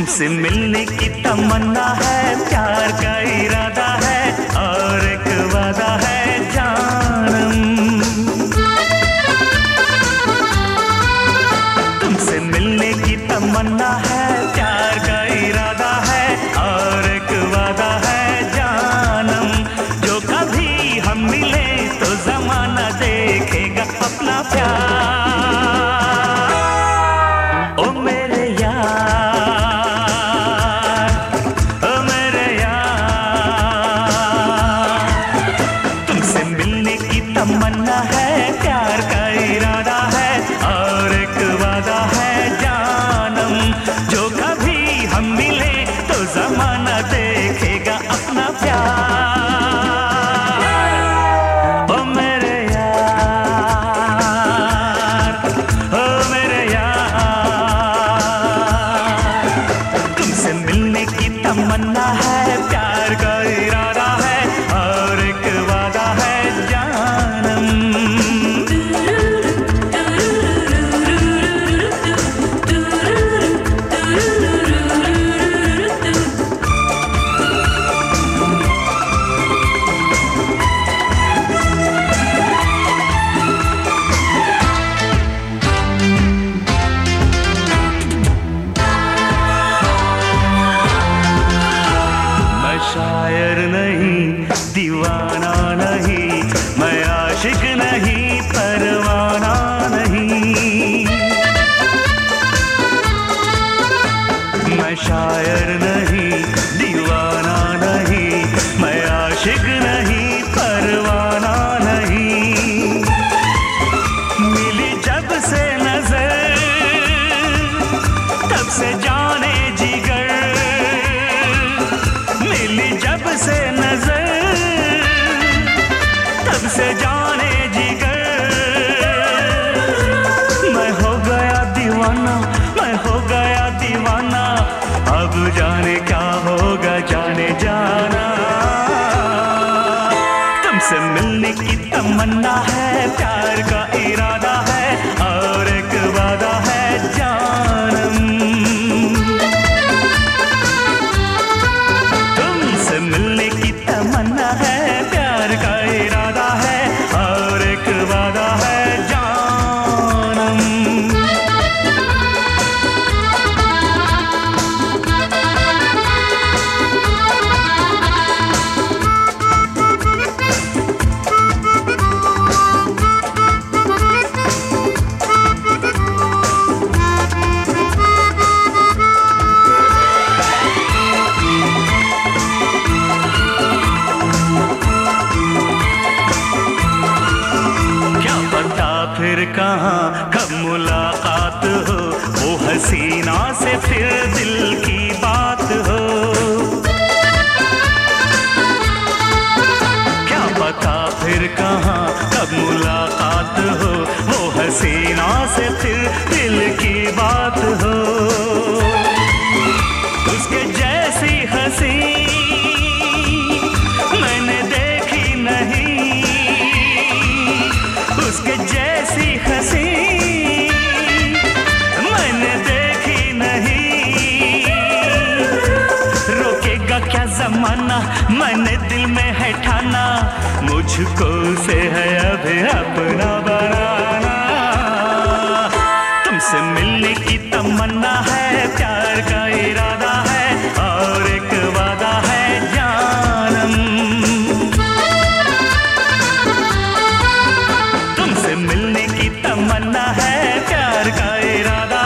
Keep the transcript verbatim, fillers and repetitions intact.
तुमसे मिलने की तमन्ना है, प्यार का इरादा है और एक वादा है जानम। तुमसे मिलने की तमन्ना है, प्यार का इरादा है और एक वादा है जानम। जो कभी हम मिले तो जमाना देखेगा अपना प्यार। ओ मेरे तमन्ना है, प्यार का इरादा है और एक वादा है जानम। जो कभी हम मिले तो जमाना देखेगा अपना प्यार। ओ मेरे यार, ओ मेरे यार, तुमसे मिलने की तमन्ना है, प्यार का इरादा है और एक वादा है जानम। शायर नहीं, दीवाना नहीं, मैं आशिक नहीं, परवाना नहीं। मैं शायर नहीं, दीवाना नहीं, मैं आशिक नहीं, परवाना नहीं। मिली जब से नजर तब से जाने जिगर, मिली जब से नजर तब से जाने जिगर। मैं हो गया दीवाना, मैं हो गया दीवाना, अब जाने क्या होगा जाने जाना। तुमसे मिलने की तमन्ना है, प्यार का इरादा है और एक वादा है जानम। मिलने की तमन्ना है, प्यार का इरादा है और एक वादा है जानम। फिर कहाँ कब मुलाकात हो, वो हसीना से फिर दिल की बात हो। क्या पता फिर कहाँ कब मुलाकात हो, वो हसीना से फिर दिल की बात हो। उसके जैसी हंसी मैंने देखी नहीं, उसके जैसी हंसी मैंने देखी नहीं। रोकेगा क्या जमाना, मैंने दिल में है ठाना, मुझको से है अभी अपना बनाना। तुमसे मिलने की तमन्ना है, प्यार का इरादा है और एक वादा है जानम। मिलने की तमन्ना है, प्यार का इरादा